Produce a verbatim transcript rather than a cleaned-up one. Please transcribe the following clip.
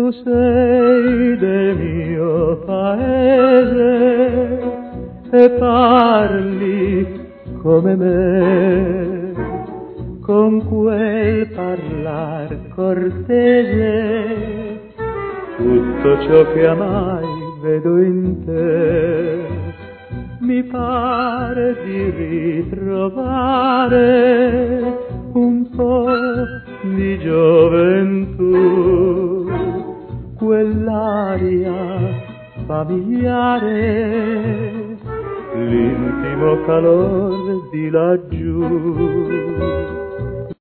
Tu sei del mio paese e parli come me, con quel parlar cortese, tutto ciò che amai vedo in te. Mi pare di ritrovare un po' di gioventù, quell'aria familiare, l'intimo calor di laggiù.